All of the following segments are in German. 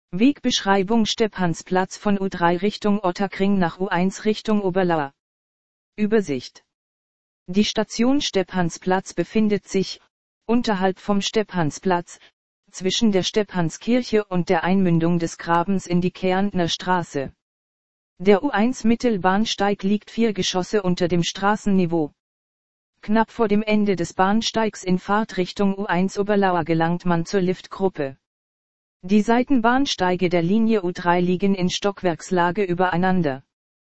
Wegbeschreibung Stephansplatz von U3 Richtung Ottakring nach U1 Richtung Oberlauer. Übersicht. Die Station Stephansplatz befindet sich, unterhalb vom Stephansplatz, zwischen der Stephanskirche und der Einmündung des Grabens in die Kärntner Straße. Der U1 Mittelbahnsteig liegt 4 Geschosse unter dem Straßenniveau. Knapp vor dem Ende des Bahnsteigs in Fahrtrichtung U1 Oberlauer gelangt man zur Liftgruppe. Die Seitenbahnsteige der Linie U3 liegen in Stockwerkslage übereinander.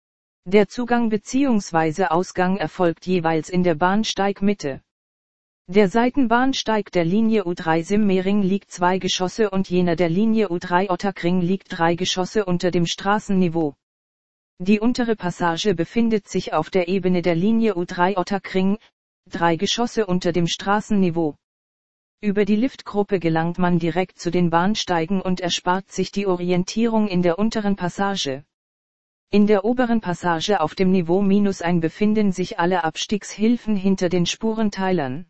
Der Zugang bzw. Ausgang erfolgt jeweils in der Bahnsteigmitte. Der Seitenbahnsteig der Linie U3 Simmering liegt 2 Geschosse und jener der Linie U3 Ottakring liegt 3 Geschosse unter dem Straßenniveau. Die untere Passage befindet sich auf der Ebene der Linie U3 Ottakring, 3 Geschosse unter dem Straßenniveau. Über die Liftgruppe gelangt man direkt zu den Bahnsteigen und erspart sich die Orientierung in der unteren Passage. In der oberen Passage auf dem Niveau -1 befinden sich alle Abstiegshilfen hinter den Spurenteilern.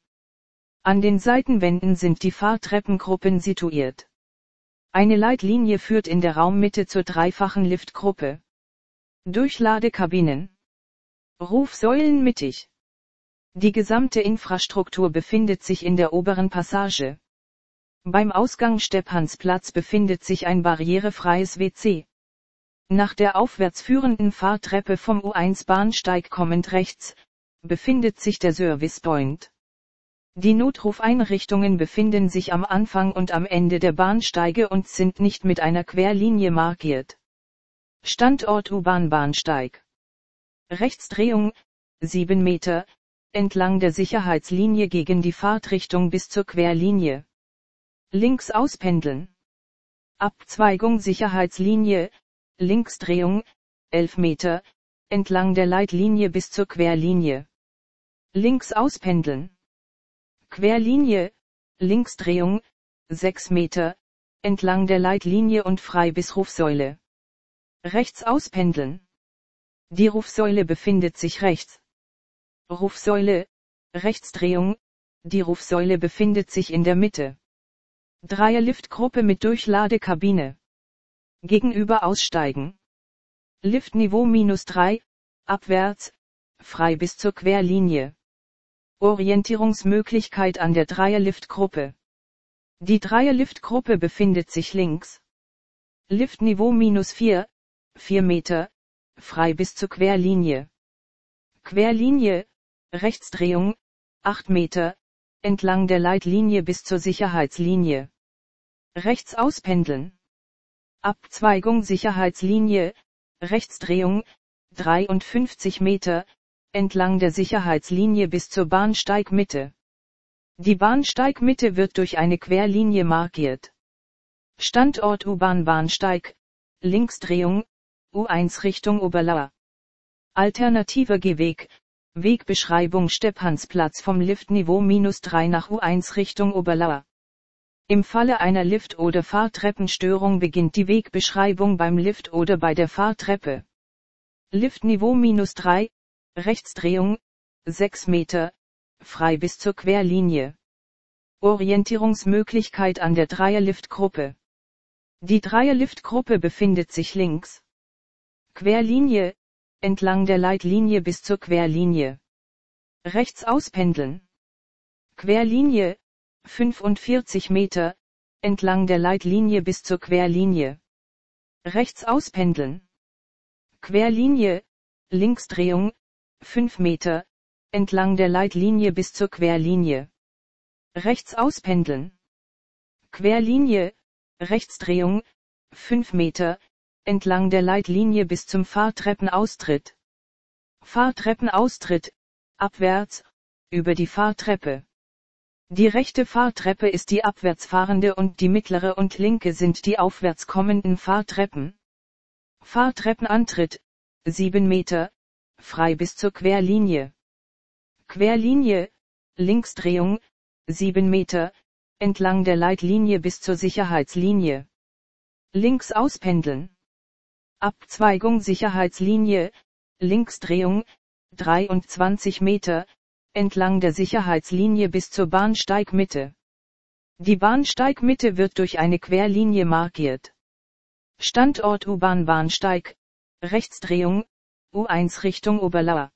An den Seitenwänden sind die Fahrtreppengruppen situiert. Eine Leitlinie führt in der Raummitte zur dreifachen Liftgruppe. Durchladekabinen. Rufsäulen mittig. Die gesamte Infrastruktur befindet sich in der oberen Passage. Beim Ausgang Stephansplatz befindet sich ein barrierefreies WC. Nach der aufwärts führenden Fahrtreppe vom U1 Bahnsteig kommend rechts, befindet sich der Service Point. Die Notrufeinrichtungen befinden sich am Anfang und am Ende der Bahnsteige und sind nicht mit einer Querlinie markiert. Standort U-Bahn-Bahnsteig. Rechtsdrehung, 7 Meter, entlang der Sicherheitslinie gegen die Fahrtrichtung bis zur Querlinie. Links auspendeln. Abzweigung Sicherheitslinie, Linksdrehung, 11 Meter, entlang der Leitlinie bis zur Querlinie. Links auspendeln. Querlinie, Linksdrehung, 6 Meter, entlang der Leitlinie und frei bis Rufsäule. Rechts auspendeln. Die Rufsäule befindet sich rechts. Rufsäule, Rechtsdrehung, die Rufsäule befindet sich in der Mitte. Dreierliftgruppe mit Durchladekabine. Gegenüber aussteigen. Liftniveau -3, abwärts, frei bis zur Querlinie. Orientierungsmöglichkeit an der Dreierliftgruppe. Die Dreierliftgruppe befindet sich links. Liftniveau -4, 4 Meter, frei bis zur Querlinie. Querlinie, Rechtsdrehung, 8 Meter, entlang der Leitlinie bis zur Sicherheitslinie. Rechts auspendeln. Abzweigung Sicherheitslinie, Rechtsdrehung, 53 Meter, entlang der Sicherheitslinie bis zur Bahnsteigmitte. Die Bahnsteigmitte wird durch eine Querlinie markiert. Standort U-Bahn-Bahnsteig, Linksdrehung, U1 Richtung Oberlauer. Alternativer Gehweg, Wegbeschreibung Stephansplatz vom Liftniveau -3 nach U1 Richtung Oberlauer. Im Falle einer Lift- oder Fahrtreppenstörung beginnt die Wegbeschreibung beim Lift oder bei der Fahrtreppe. Liftniveau -3, Rechtsdrehung, 6 Meter, frei bis zur Querlinie. Orientierungsmöglichkeit an der Dreierliftgruppe. Die Dreierliftgruppe befindet sich links. Querlinie, entlang der Leitlinie bis zur Querlinie. Rechts auspendeln. Querlinie, 45 Meter, entlang der Leitlinie bis zur Querlinie. Rechts auspendeln. Querlinie, Linksdrehung, 5 Meter, entlang der Leitlinie bis zur Querlinie. Rechts auspendeln. Querlinie, Rechtsdrehung, 5 Meter, entlang der Leitlinie bis zum Fahrtreppenaustritt. Fahrtreppenaustritt, abwärts, über die Fahrtreppe. Die rechte Fahrtreppe ist die abwärts fahrende und die mittlere und linke sind die aufwärts kommenden Fahrtreppen. Fahrtreppenantritt, 7 Meter, frei bis zur Querlinie. Querlinie, Linksdrehung, 7 Meter, entlang der Leitlinie bis zur Sicherheitslinie. Links auspendeln. Abzweigung Sicherheitslinie, Linksdrehung, 23 Meter, entlang der Sicherheitslinie bis zur Bahnsteigmitte. Die Bahnsteigmitte wird durch eine Querlinie markiert. Standort U-Bahn Bahnsteig, Rechtsdrehung, U1 Richtung Oberlauer.